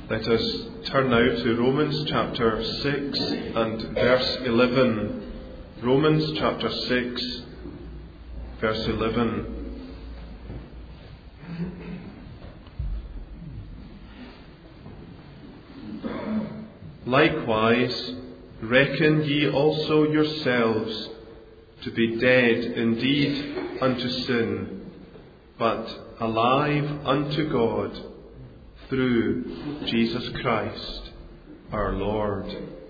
Let us turn now to Romans chapter 6 and verse 11. Romans chapter 6, verse 11. Likewise, reckon ye also yourselves to be dead indeed unto sin, but alive unto God through Jesus Christ our Lord.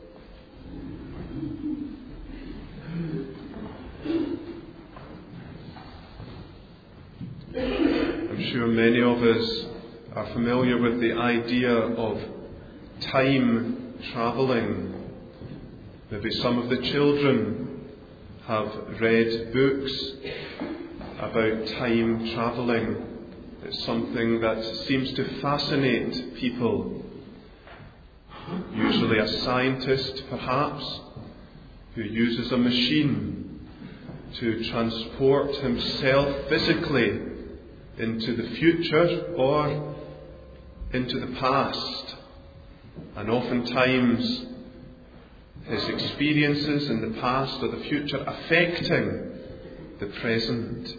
I'm sure many of us are familiar with the idea of time travelling. Maybe some of the children have read books about time travelling. It's something that seems to fascinate people. Usually a scientist, perhaps, who uses a machine to transport himself physically into the future or into the past. And oftentimes his experiences in the past or the future affecting the present.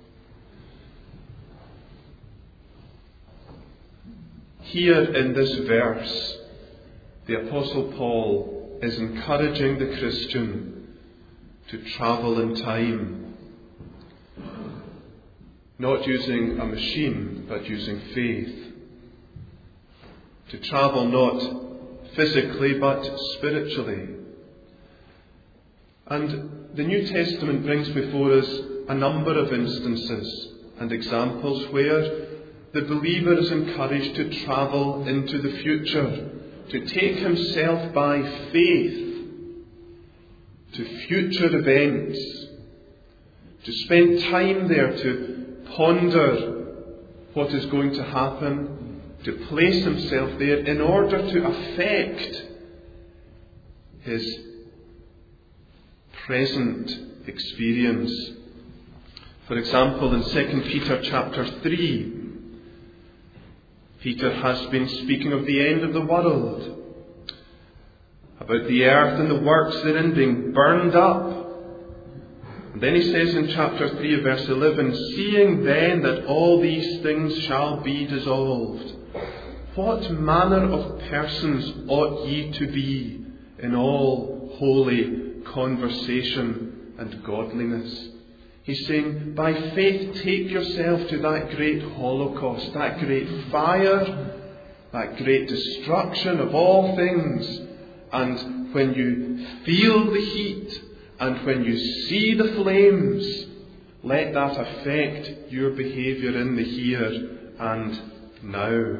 Here in this verse, the Apostle Paul is encouraging the Christian to travel in time. Not using a machine, but using faith. To travel not physically, but spiritually. And the New Testament brings before us a number of instances and examples where the believer is encouraged to travel into the future, to take himself by faith to future events, to spend time there to ponder what is going to happen, to place himself there in order to affect his present experience. For example, in 2 Peter chapter 3, Peter has been speaking of the end of the world, about the earth and the works therein being burned up. And then he says in chapter 3 verse 11, seeing then that all these things shall be dissolved, what manner of persons ought ye to be in all holy conversation and godliness? He's saying, by faith take yourself to that great holocaust, that great fire, that great destruction of all things. And when you feel the heat and when you see the flames, let that affect your behaviour in the here and now.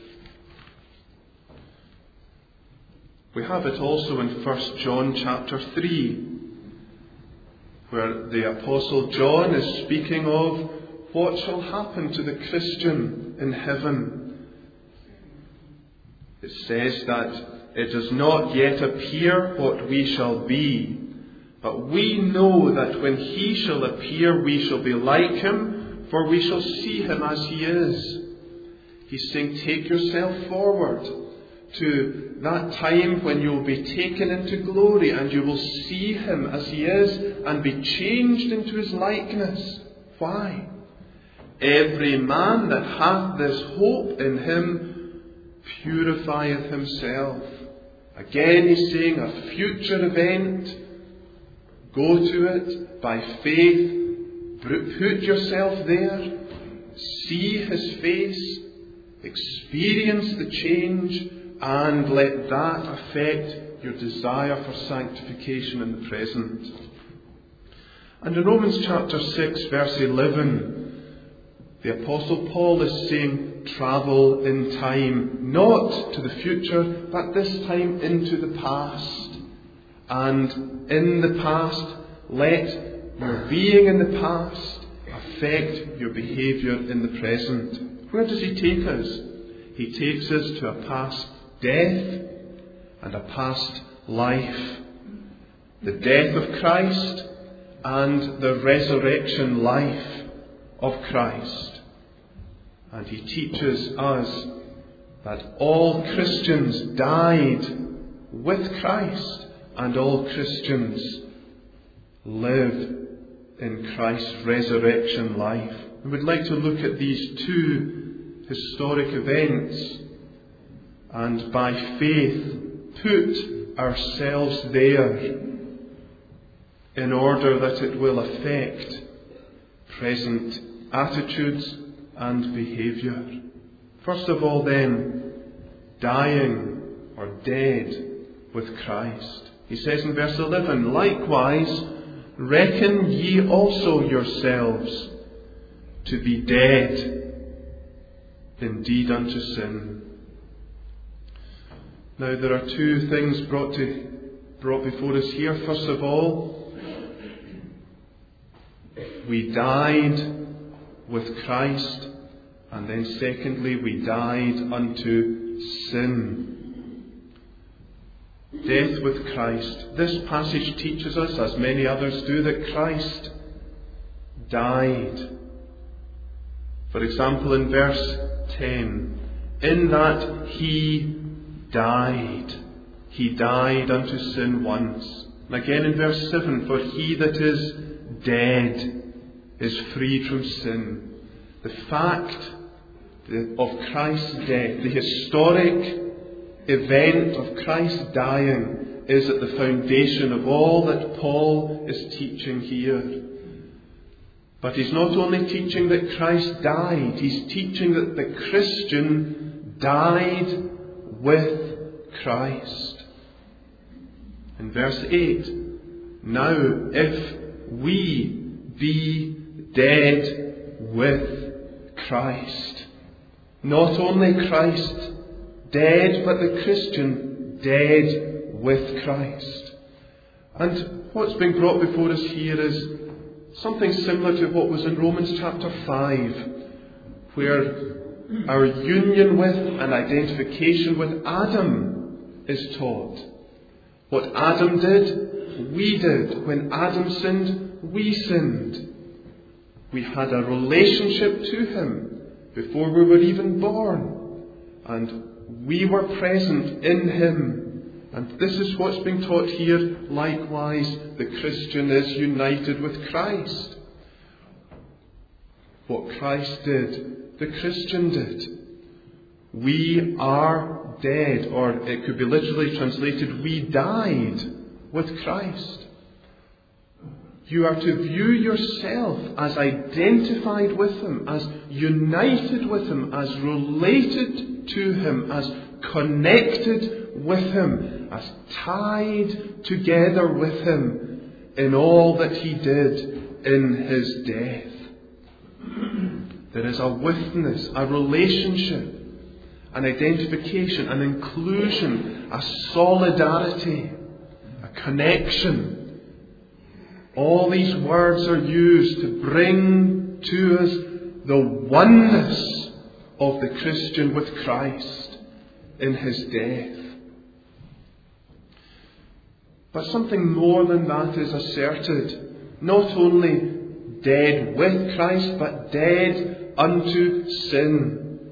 We have it also in 1 John chapter 3. Where the Apostle John is speaking of what shall happen to the Christian in heaven. It says that it does not yet appear what we shall be, but we know that when he shall appear we shall be like him, for we shall see him as he is. He's saying, take yourself forward to that time when you will be taken into glory and you will see him as he is and be changed into his likeness. Why? Every man that hath this hope in him purifieth himself. Again he's saying a future event. Go to it by faith. Put yourself there. See his face. Experience the change. And let that affect your desire for sanctification in the present. And in Romans chapter 6 verse 11, the Apostle Paul is saying travel in time, not to the future, but this time into the past. And in the past, let your being in the past affect your behaviour in the present. Where does he take us? He takes us to a past death and a past life. The death of Christ and the resurrection life of Christ. And he teaches us that all Christians died with Christ and all Christians live in Christ's resurrection life. We would like to look at these two historic events and by faith put ourselves there in order that it will affect present attitudes and behaviour. First of all then, dying or dead with Christ. He says in verse 11, "Likewise, reckon ye also yourselves to be dead indeed unto sin." Now there are two things brought before us here. First of all, we died with Christ, and then secondly, we died unto sin. Death with Christ. This passage teaches us, as many others do, that Christ died. For example, in verse 10, in that He died. He died unto sin once. And again in verse 7, for he that is dead is freed from sin. The fact of Christ's death, the historic event of Christ dying, is at the foundation of all that Paul is teaching here. But he's not only teaching that Christ died, he's teaching that the Christian died with Christ. In verse 8, now if we be dead with Christ. Not only Christ dead, but the Christian dead with Christ. And what's being brought before us here is something similar to what was in Romans chapter 5, where our union with and identification with Adam is taught. What Adam did, we did. When Adam sinned, we sinned. We had a relationship to him before we were even born. And we were present in him. And this is what's being taught here. Likewise, the Christian is united with Christ. What Christ did, the Christian did. We are dead, or it could be literally translated, we died with Christ. You are to view yourself as identified with Him, as united with Him, as related to Him, as connected with Him, as tied together with Him in all that He did in His death. There is a witness, a relationship, an identification, an inclusion, a solidarity, a connection. All these words are used to bring to us the oneness of the Christian with Christ in His death. But something more than that is asserted. Not only dead with Christ, but dead unto sin.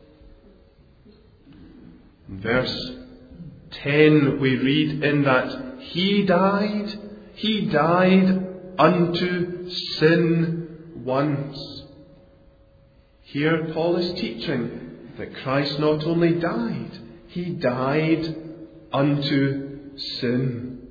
In verse 10 we read, in that He died unto sin once. Here Paul is teaching that Christ not only died, He died unto sin.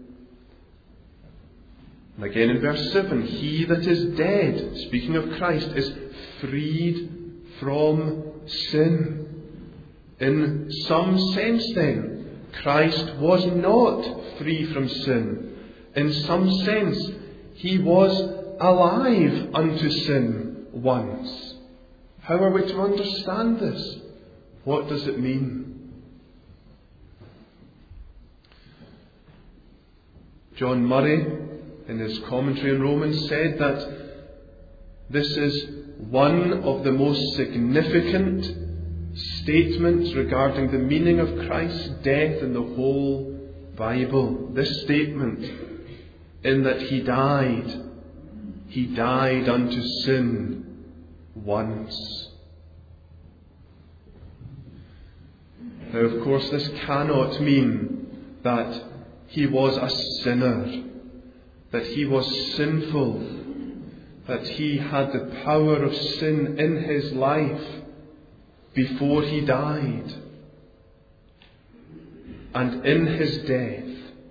And again in verse 7, he that is dead, speaking of Christ, is freed from sin. In some sense then, Christ was not free from sin. In some sense, He was alive unto sin once. How are we to understand this? What does it mean? John Murray, in his commentary on Romans, said that this is one of the most significant statements regarding the meaning of Christ's death in the whole Bible. This statement, in that He died unto sin once. Now, of course, this cannot mean that he was a sinner, that he was sinful, that he had the power of sin in his life before he died. And in his death,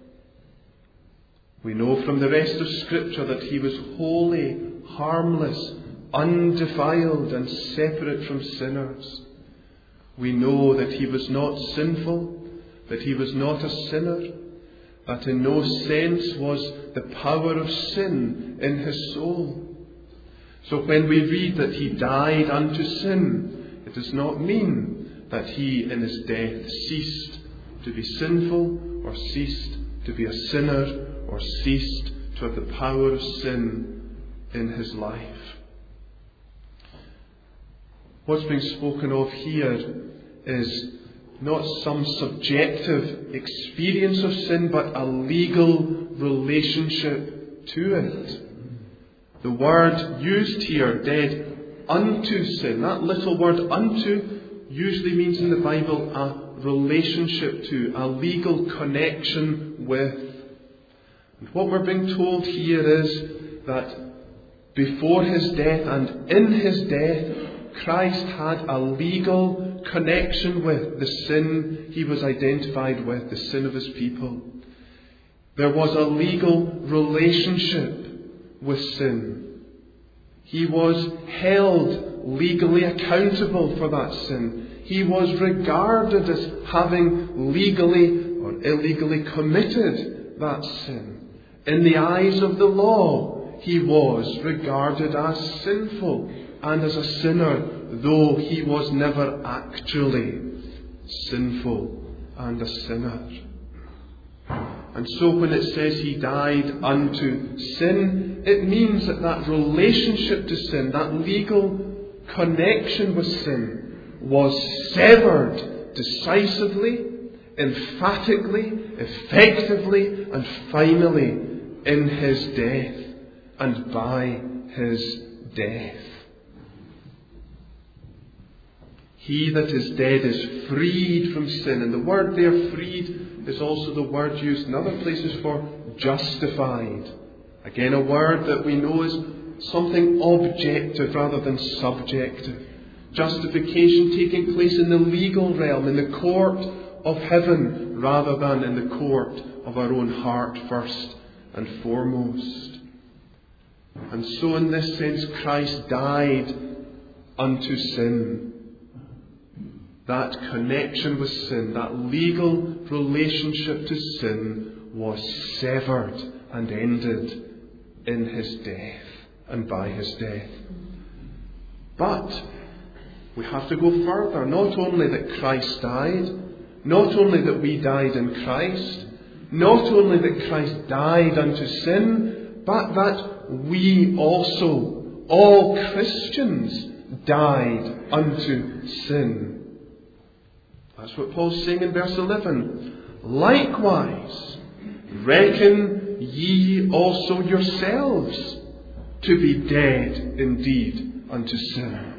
we know from the rest of Scripture that he was holy, harmless, undefiled, and separate from sinners. We know that he was not sinful, that he was not a sinner, that in no sense was the power of sin in his soul. So when we read that he died unto sin, it does not mean that he in his death ceased to be sinful, or ceased to be a sinner, or ceased to have the power of sin in his life. What's being spoken of here is not some subjective experience of sin, but a legal relationship to it. The word used here, dead unto sin, that little word unto usually means in the Bible a relationship to, a legal connection with. And what we're being told here is that before his death and in his death, Christ had a legal connection with the sin he was identified with, the sin of his people. There was a legal relationship with sin. He was held legally accountable for that sin. He was regarded as having legally or illegally committed that sin. In the eyes of the law, he was regarded as sinful and as a sinner, though he was never actually sinful and a sinner. And so when it says he died unto sin, it means that that relationship to sin, that legal connection with sin, was severed decisively, emphatically, effectively, and finally in his death and by his death. He that is dead is freed from sin. And the word there, freed, is also the word used in other places for justified. Again, a word that we know is something objective rather than subjective. Justification taking place in the legal realm, in the court of heaven, rather than in the court of our own heart first and foremost. And so in this sense, Christ died unto sin. That connection with sin, that legal relationship to sin, was severed and ended in his death and by his death. But we have to go further. Not only that Christ died, not only that we died in Christ, not only that Christ died unto sin, but that we also, all Christians, died unto sin. That's what Paul's saying in verse 11. Likewise, reckon ye also yourselves to be dead indeed unto sin.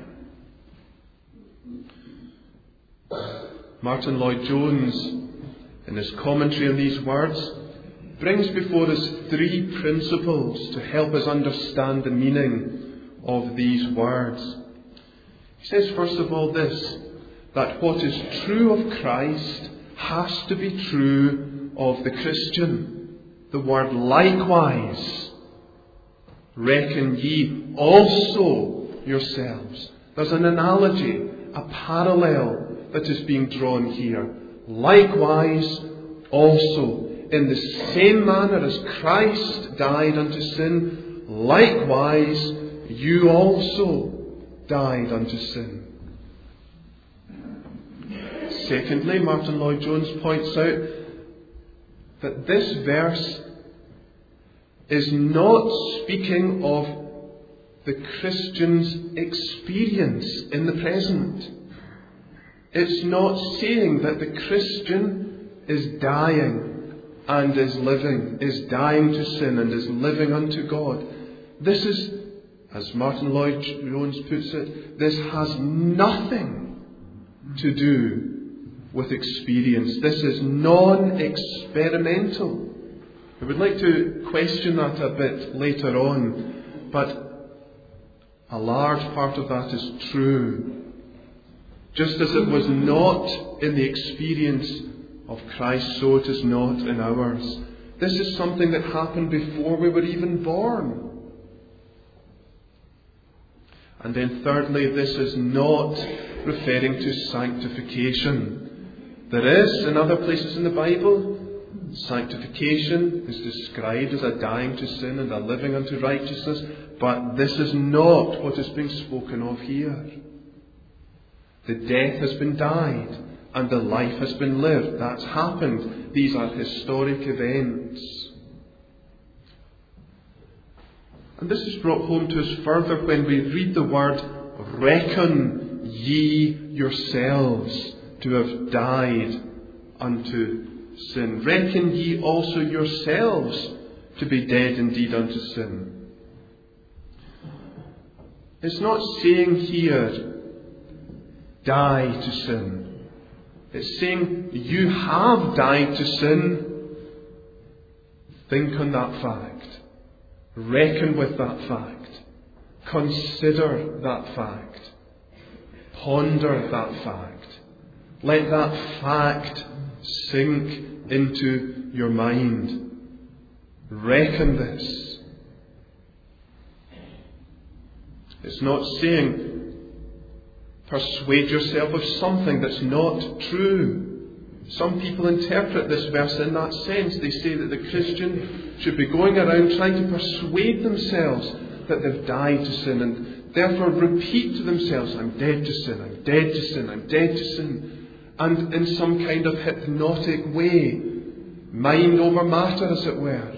Martin Lloyd-Jones, in his commentary on these words, brings before us three principles to help us understand the meaning of these words. He says, first of all, this, that what is true of Christ has to be true of the Christian. The word likewise. Reckon ye also yourselves. There's an analogy, a parallel that is being drawn here. Likewise also. In the same manner as Christ died unto sin, likewise you also died unto sin. Secondly, Martin Lloyd-Jones points out that this verse is not speaking of the Christian's experience in the present. It's not saying that the Christian is dying and is living, is dying to sin and is living unto God. This is, as Martin Lloyd-Jones puts it, this has nothing to do with experience. This is non-experimental. I would like to question that a bit later on, but a large part of that is true. Just as it was not in the experience of Christ, so it is not in ours. This is something that happened before we were even born. And then thirdly, this is not referring to sanctification. There is, in other places in the Bible, sanctification is described as a dying to sin and a living unto righteousness, but this is not what is being spoken of here. The death has been died and the life has been lived. That's happened. These are historic events. And this is brought home to us further when we read the word, reckon ye yourselves to have died unto sin. Reckon ye also yourselves to be dead indeed unto sin. It's not saying here, die to sin. It's saying you have died to sin. Think on that fact. Reckon with that fact. Consider that fact. Ponder that fact. Let that fact sink into your mind. Reckon this. It's not saying persuade yourself of something that's not true. Some people interpret this verse in that sense. They say that the Christian should be going around trying to persuade themselves that they've died to sin and therefore repeat to themselves, I'm dead to sin, I'm dead to sin, I'm dead to sin. And in some kind of hypnotic way, mind over matter as it were.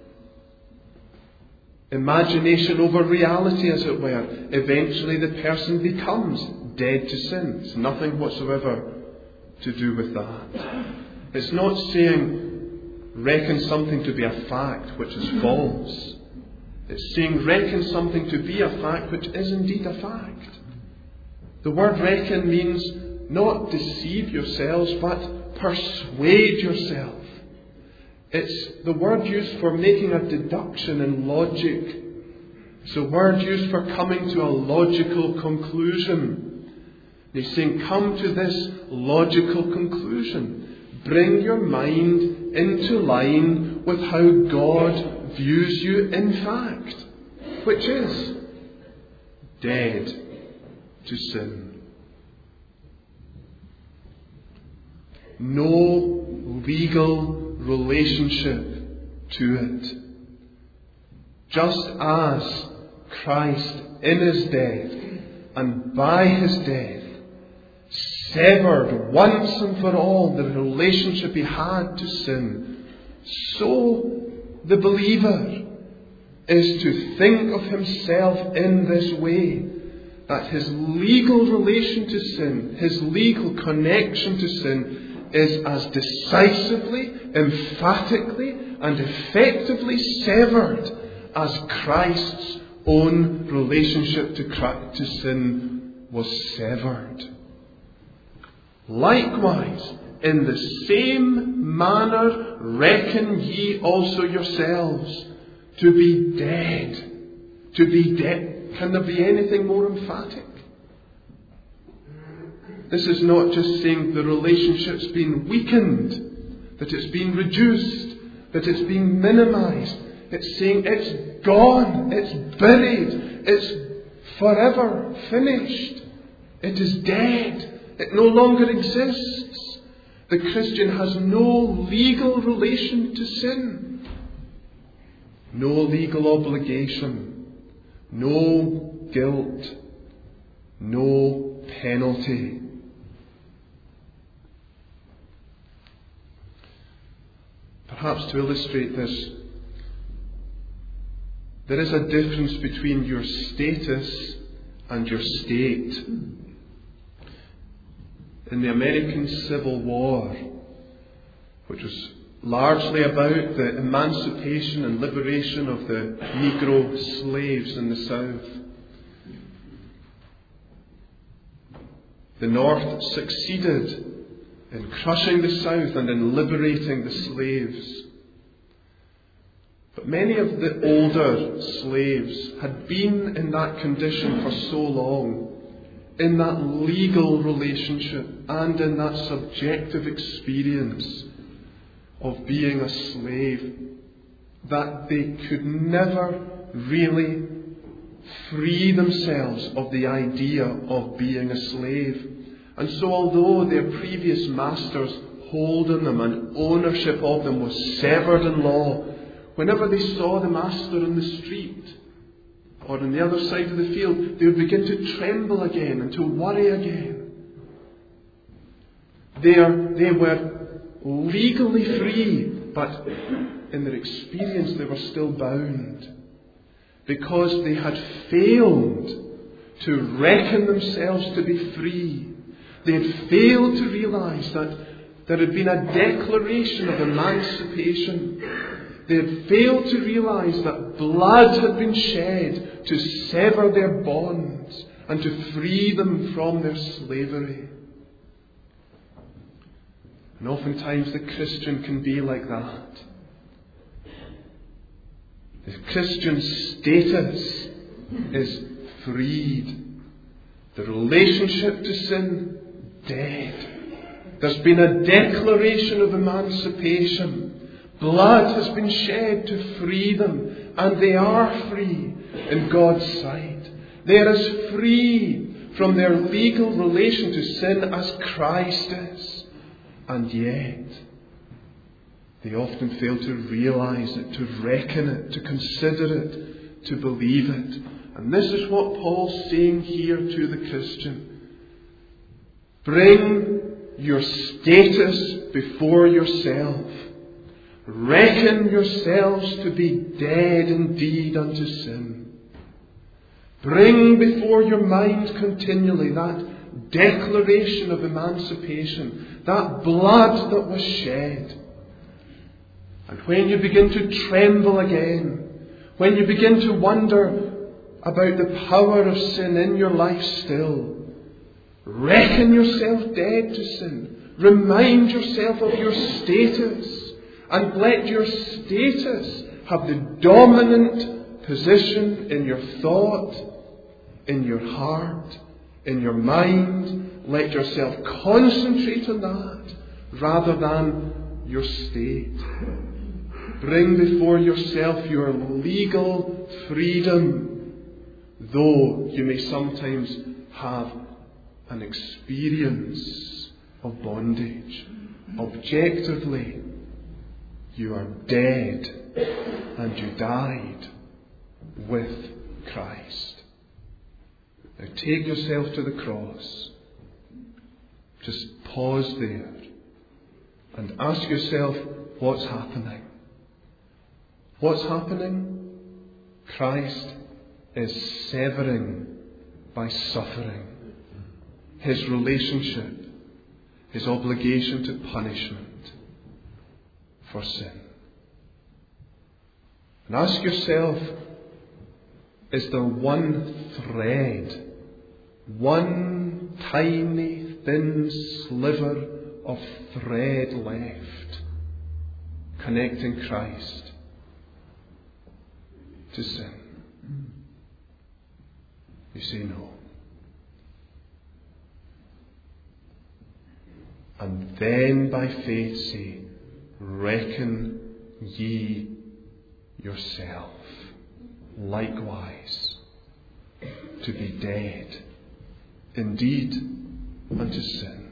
Imagination over reality as it were. Eventually the person becomes dead to sin. It's nothing whatsoever to do with that. It's not saying reckon something to be a fact which is false. It's saying reckon something to be a fact which is indeed a fact. The word reckon means not deceive yourselves, but persuade yourself. It's the word used for making a deduction in logic. It's a word used for coming to a logical conclusion. He's saying, come to this logical conclusion. Bring your mind into line with how God views you in fact, which is dead to sin. No legal relationship to it. Just as Christ in his death and by his death severed once and for all the relationship he had to sin, so the believer is to think of himself in this way, that his legal relation to sin, his legal connection to sin, is as decisively, emphatically, and effectively severed as Christ's own relationship to sin was severed. Likewise, in the same manner, reckon ye also yourselves to be dead. To be dead. Can there be anything more emphatic? This is not just saying the relationship's been weakened, that it's been reduced, that it's been minimized. It's saying it's gone, it's buried, it's forever finished. It is dead. It no longer exists. The Christian has no legal relation to sin. No legal obligation. No guilt. No penalty. Perhaps to illustrate this, there is a difference between your status and your state. In the American Civil War, which was largely about the emancipation and liberation of the Negro slaves in the South, the North succeeded in crushing the South and in liberating the slaves. But many of the older slaves had been in that condition for so long, in that legal relationship and in that subjective experience of being a slave, that they could never really free themselves of the idea of being a slave. And so although their previous masters' hold on them and ownership of them was severed in law, whenever they saw the master in the street or on the other side of the field, they would begin to tremble again and to worry again. They were legally free, but in their experience they were still bound, because they had failed to reckon themselves to be free. They had failed to realize that there had been a declaration of emancipation. They had failed to realize that blood had been shed to sever their bonds and to free them from their slavery. And oftentimes the Christian can be like that. The Christian status is freed. The relationship to sin, dead. There's been a declaration of emancipation. Blood has been shed to free them, and they are free in God's sight. They are as free from their legal relation to sin as Christ is. And yet, they often fail to realize it, to reckon it, to consider it, to believe it. And this is what Paul's saying here to the Christian. Bring your status before yourself. Reckon yourselves to be dead indeed unto sin. Bring before your mind continually that declaration of emancipation, that blood that was shed. And when you begin to tremble again, when you begin to wonder about the power of sin in your life still, reckon yourself dead to sin. Remind yourself of your status. And let your status have the dominant position in your thought, in your heart, in your mind. Let yourself concentrate on that rather than your state. Bring before yourself your legal freedom, though you may sometimes have an experience of bondage. Objectively, you are dead and you died with Christ. Now take yourself to the cross. Just pause there and ask yourself, what's happening? What's happening? Christ is severing by suffering his relationship, his obligation to punishment for sin. And ask yourself, is there one thread, one tiny thin sliver of thread left connecting Christ to sin? You say no. And then by faith say, reckon ye yourself likewise to be dead indeed unto sin.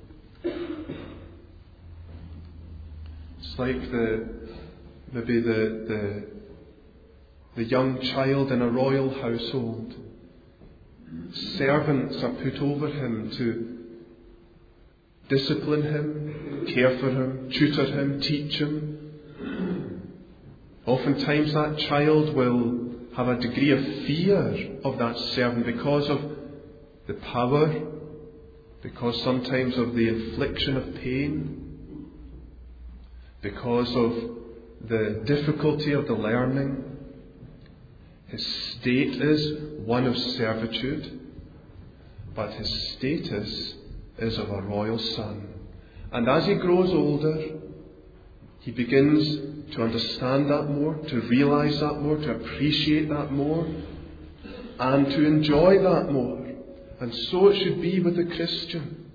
It's like maybe the young child in a royal household. Servants are put over him to discipline him, care for him, tutor him, teach him. Oftentimes that child will have a degree of fear of that servant because of the power, because sometimes of the infliction of pain, because of the difficulty of the learning. His state is one of servitude, but his status is of a royal son. And as he grows older, he begins to understand that more, to realize that more, to appreciate that more, and to enjoy that more. And so it should be with the Christian.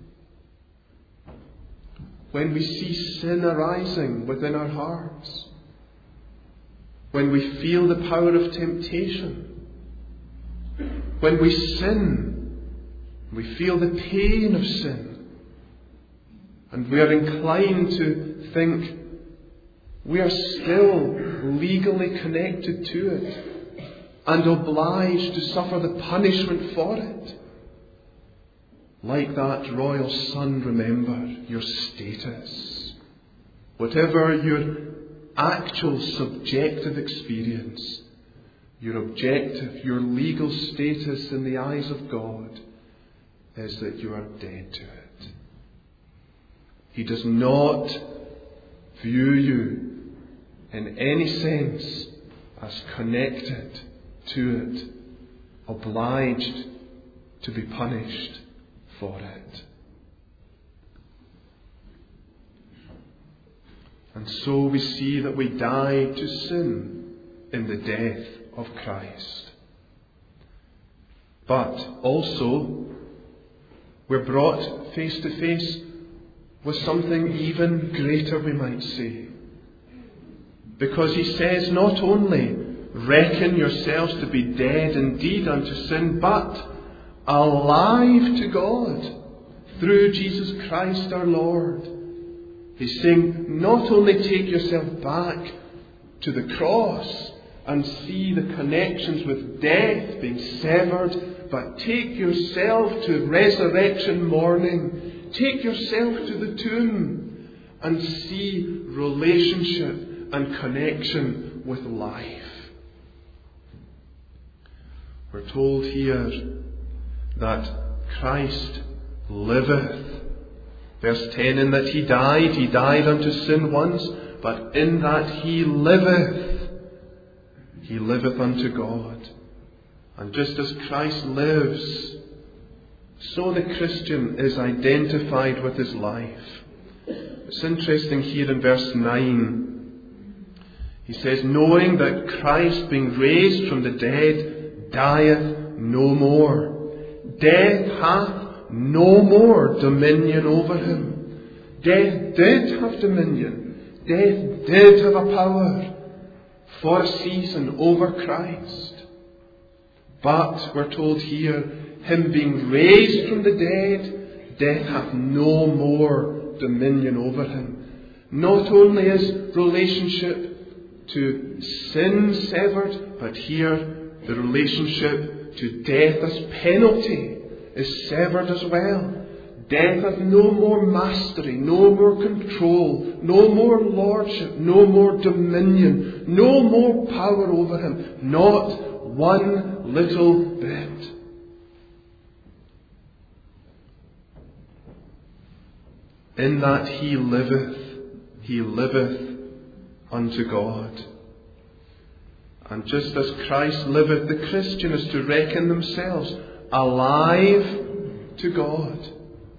When we see sin arising within our hearts, when we feel the power of temptation, when we sin, we feel the pain of sin, and we are inclined to think we are still legally connected to it and obliged to suffer the punishment for it. Like that royal son, remember your status. Whatever your actual subjective experience, your objective, your legal status in the eyes of God is that you are dead to it. He does not view you in any sense as connected to it, obliged to be punished for it. And so we see that we die to sin in the death of Christ. But also, we're brought face to face with something even greater, we might say. Because he says, not only reckon yourselves to be dead indeed unto sin, but alive to God through Jesus Christ our Lord. He's saying, not only take yourself back to the cross and see the connections with death being severed, but take yourself to resurrection morning. Take yourself to the tomb and see relationship and connection with life. We're told here that Christ liveth. Verse 10, in that he died unto sin once, but in that he liveth unto God. And just as Christ lives, so the Christian is identified with his life. It's interesting here in verse 9. He says, knowing that Christ, being raised from the dead, dieth no more. Death hath no more dominion over him. Death did have dominion. Death did have a power for a season over Christ. But we're told here, him being raised from the dead, death hath no more dominion over him. Not only is relationship to sin severed, but here the relationship to death as penalty is severed as well. Death hath no more mastery, no more control, no more lordship, no more dominion, no more power over him. Not one little bit. In that he liveth unto God. And just as Christ liveth, the Christian is to reckon themselves alive to God.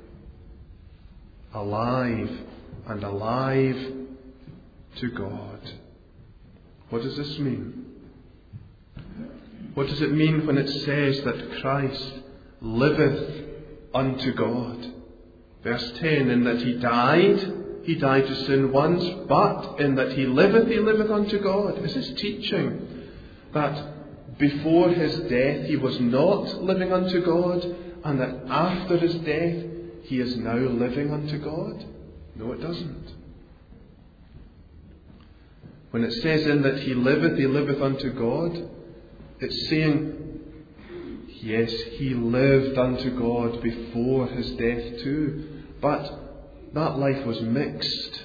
Alive and alive to God. What does this mean? What does it mean when it says that Christ liveth unto God? Verse 10, in that he died to sin once, but in that he liveth unto God. This is teaching that before his death he was not living unto God, and that after his death he is now living unto God? No, it doesn't. When it says in that he liveth unto God, it's saying, yes, he lived unto God before his death too, but that life was mixed.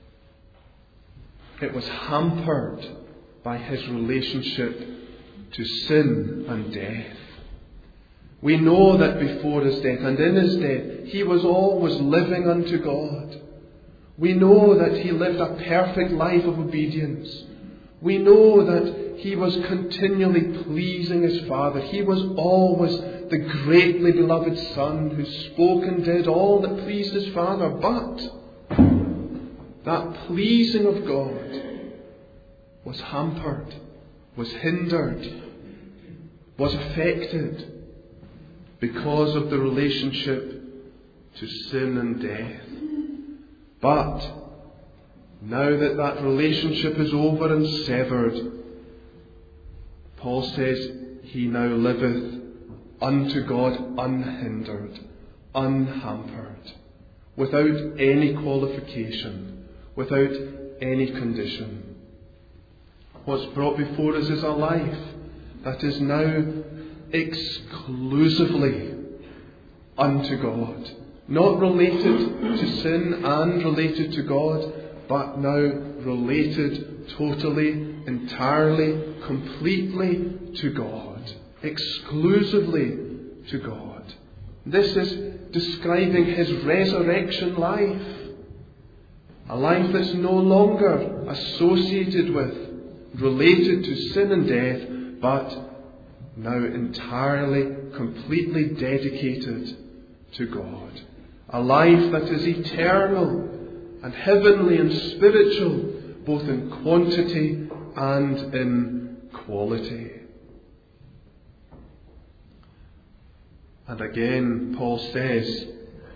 It was hampered by his relationship to sin and death. We know that before his death and in his death, he was always living unto God. We know that he lived a perfect life of obedience. We know that he was continually pleasing his Father. He was always the greatly beloved Son who spoke and did all that pleased his Father. But that pleasing of God was hampered, was hindered, was affected because of the relationship to sin and death. But now that that relationship is over and severed, Paul says he now liveth unto God unhindered, unhampered, without any qualification, without any condition. What's brought before us is a life that is now exclusively unto God. Not related to sin and related to God, but now related totally, entirely, completely to God. Exclusively to God. This is describing his resurrection life. A life that's no longer associated with, related to sin and death, but now entirely, completely dedicated to God. A life that is eternal and heavenly and spiritual, both in quantity and in quality. And again, Paul says,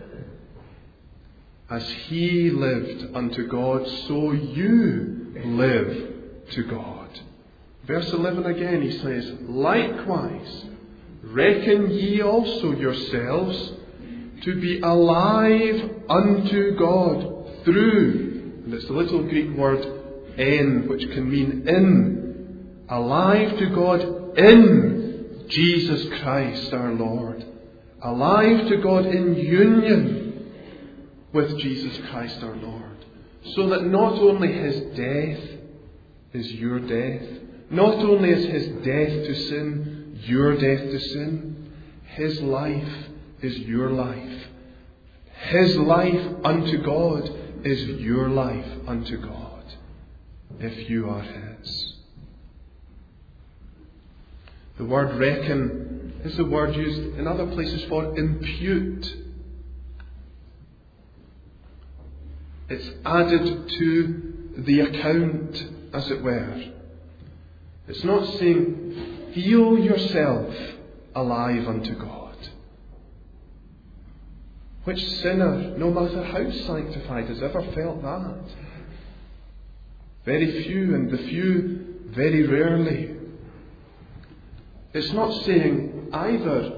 as he lived unto God, so you live to God. Verse 11 again, he says, likewise, reckon ye also yourselves to be alive unto God through, and it's the little Greek word en, which can mean in, alive to God in Jesus Christ our Lord. Alive to God in union with Jesus Christ our Lord. So that not only his death is your death, not only is his death to sin your death to sin, his life is your life. His life unto God is your life unto God, if you are his. The word reckon is the word used in other places for impute. It's added to the account, as it were. It's not saying, feel yourself alive unto God. Which sinner, no matter how sanctified, has ever felt that? Very few, and the few very rarely. It's not saying either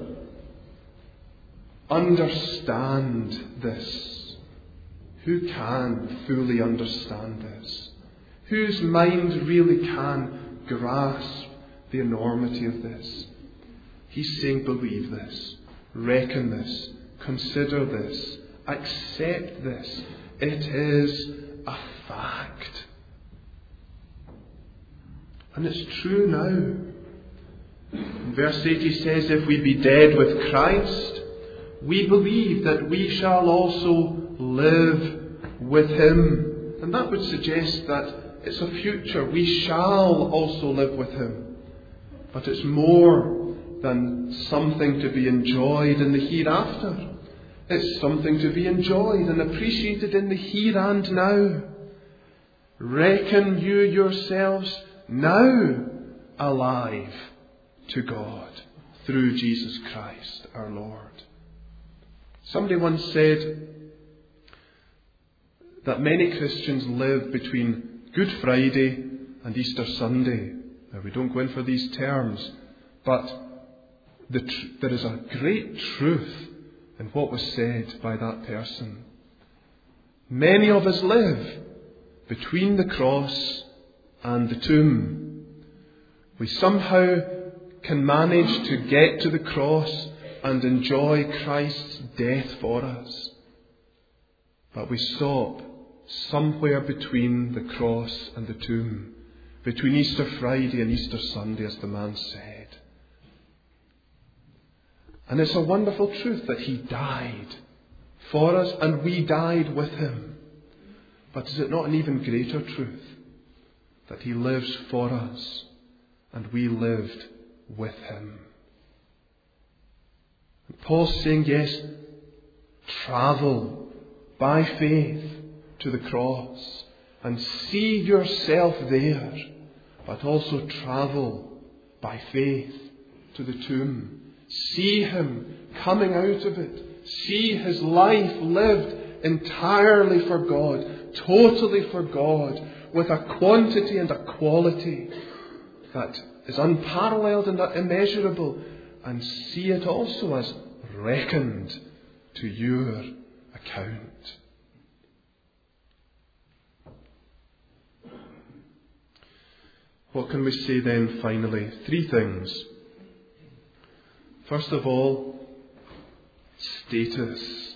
understand this. Who can fully understand this? Whose mind really can grasp the enormity of this? He's saying, believe this, reckon this, consider this, accept this. It is a fact. And it's true now. In verse 8 he says, if we be dead with Christ, we believe that we shall also live with him. And that would suggest that it's a future. We shall also live with him. But it's more than something to be enjoyed in the hereafter. It's something to be enjoyed and appreciated in the here and now. Reckon you yourselves now alive to God through Jesus Christ our Lord. Somebody once said that many Christians live between Good Friday and Easter Sunday. Now, we don't go in for these terms, but there is a great truth in what was said by that person. Many of us live between the cross and the tomb. We somehow can manage to get to the cross and enjoy Christ's death for us. But we stop somewhere between the cross and the tomb, between Easter Friday and Easter Sunday, as the man said. And it's a wonderful truth that he died for us and we died with him. But is it not an even greater truth that he lives for us and we lived with him? And Paul's saying, yes, travel by faith to the cross and see yourself there, but also travel by faith to the tomb. See him coming out of it. See his life lived entirely for God, totally for God, with a quantity and a quality that is unparalleled and immeasurable, and see it also as reckoned to your account. What can we say then finally? 3 things. First of all, status.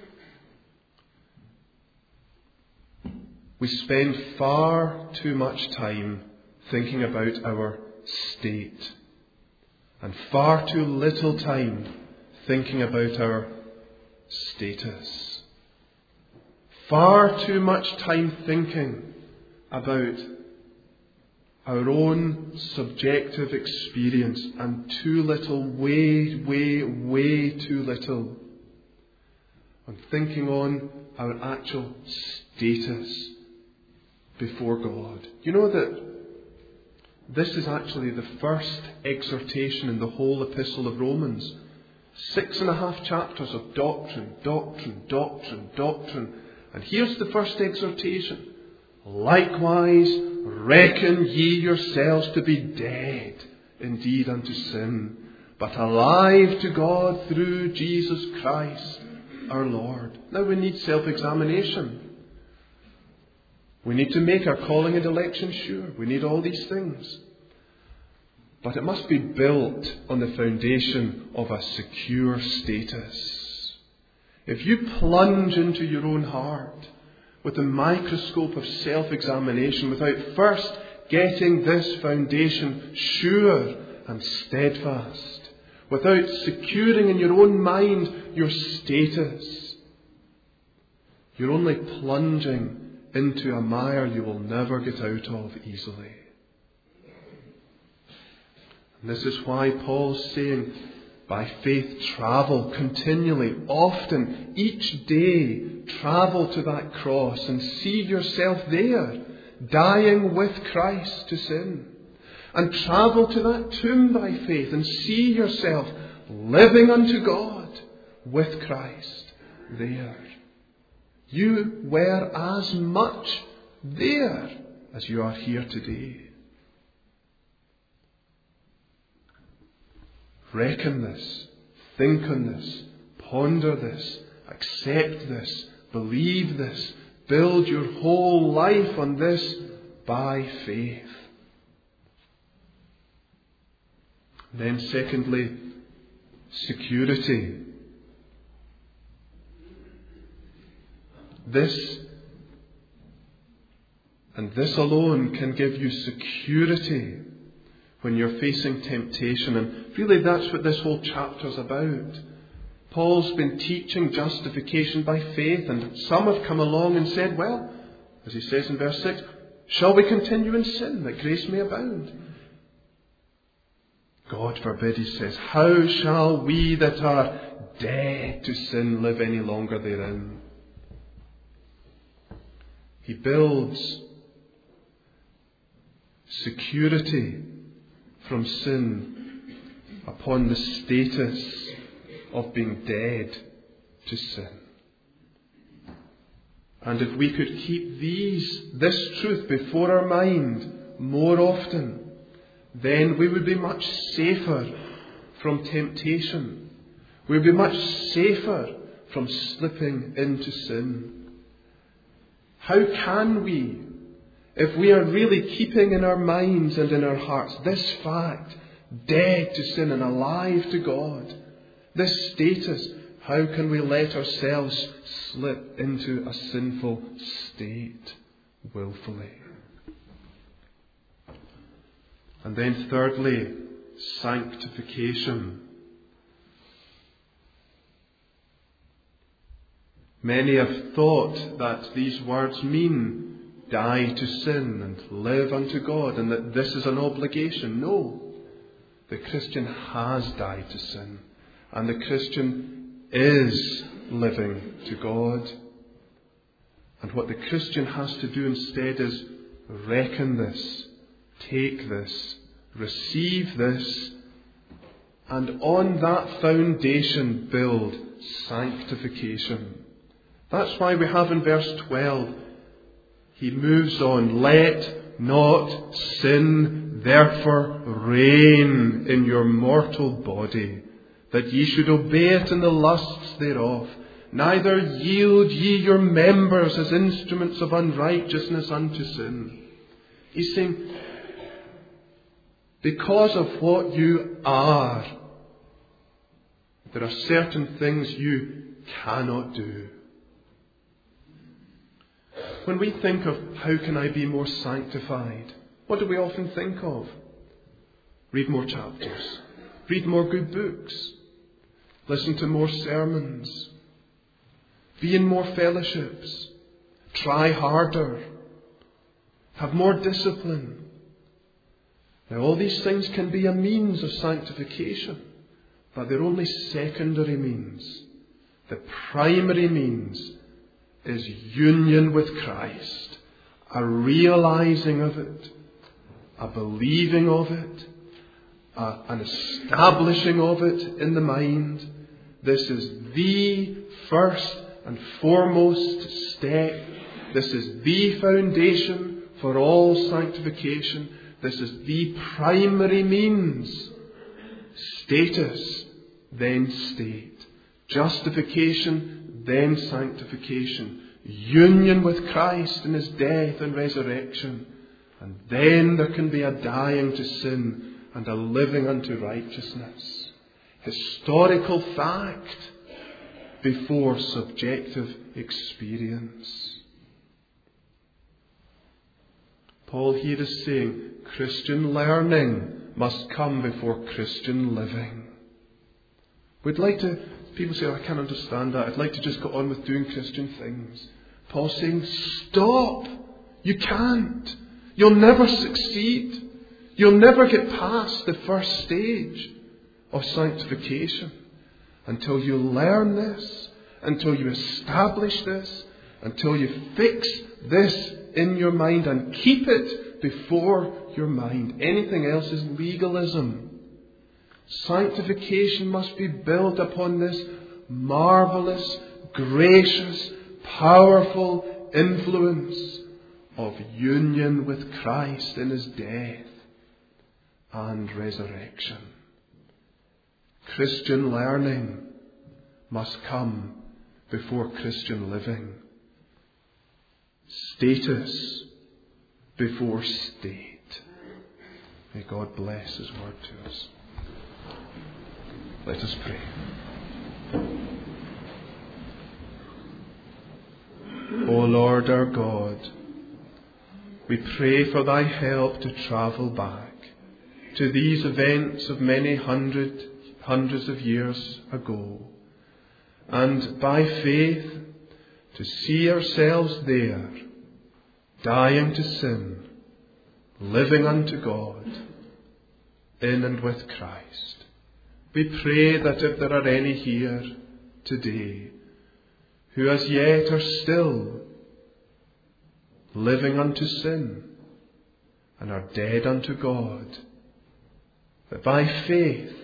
We spend far too much time thinking about our state, and far too little time thinking about our status. Far too much time thinking about our own subjective experience, and too little, way too little on thinking on our actual status before God. You know that this is actually the first exhortation in the whole epistle of Romans. 6.5 chapters of doctrine. And here's the first exhortation. Likewise, reckon ye yourselves to be dead indeed unto sin, but alive to God through Jesus Christ our Lord. Now we need self-examination. We need to make our calling and election sure. We need all these things. But it must be built on the foundation of a secure status. If you plunge into your own heart with the microscope of self-examination without first getting this foundation sure and steadfast, without securing in your own mind your status, you're only plunging into a mire you will never get out of easily. And this is why Paul's saying, by faith travel continually, often, each day, travel to that cross and see yourself there, dying with Christ to sin. And travel to that tomb by faith and see yourself living unto God with Christ there. You were as much there as you are here today. Reckon this, think on this, ponder this, accept this, believe this, build your whole life on this by faith. Then secondly, security. This and this alone can give you security when you're facing temptation. And really that's what this whole chapter's about. Paul's been teaching justification by faith, and some have come along and said, well, as he says in verse 6, shall we continue in sin that grace may abound? God forbid, he says. How shall we that are dead to sin live any longer therein? He builds security from sin upon the status of being dead to sin. And if we could keep this truth before our mind more often, then we would be much safer from temptation. We would be much safer from slipping into sin. How can we, if we are really keeping in our minds and in our hearts this fact, dead to sin and alive to God, this status, how can we let ourselves slip into a sinful state willfully? And then thirdly, sanctification. Many have thought that these words mean die to sin and live unto God, and that this is an obligation. No. The Christian has died to sin, and the Christian is living to God. And what the Christian has to do instead is reckon this, take this, receive this, and on that foundation build sanctification. That's why we have in verse 12, he moves on, let not sin therefore reign in your mortal body, that ye should obey it in the lusts thereof. Neither yield ye your members as instruments of unrighteousness unto sin. He's saying, because of what you are, there are certain things you cannot do. When we think of how can I be more sanctified, what do we often think of? Read more chapters. Read more good books. Listen to more sermons. Be in more fellowships. Try harder. Have more discipline. Now all these things can be a means of sanctification, but they're only secondary means. The primary means is union with Christ, a realizing of it, a believing of it, an establishing of it in the mind. This is the first and foremost step. This is the foundation for all sanctification. This is the primary means. Status, then state. Justification, then sanctification. Union with Christ in His death and resurrection. And then there can be a dying to sin and a living unto righteousness. Historical fact before subjective experience. Paul here is saying Christian learning must come before Christian living. We'd like to, people say, I can't understand that. I'd like to just go on with doing Christian things. Paul's saying, stop. You can't. You'll never succeed. You'll never get past the first stage of sanctification until you learn this, until you establish this, until you fix this in your mind and keep it before your mind. Anything else is legalism. Sanctification must be built upon this marvelous, gracious, powerful influence of union with Christ in His death and resurrection. Christian learning must come before Christian living. Status before state. May God bless His word to us. Let us pray. O Lord our God, we pray for Thy help to travel back to these events of many hundreds of years ago, and by faith to see ourselves there, dying to sin, living unto God, in and with Christ. We pray that if there are any here today who as yet are still living unto sin and are dead unto God, that by faith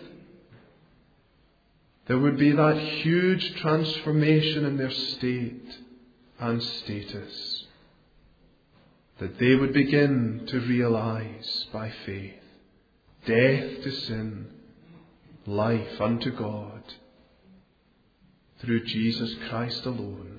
there would be that huge transformation in their state and status, that they would begin to realize by faith death to sin, life unto God, through Jesus Christ alone.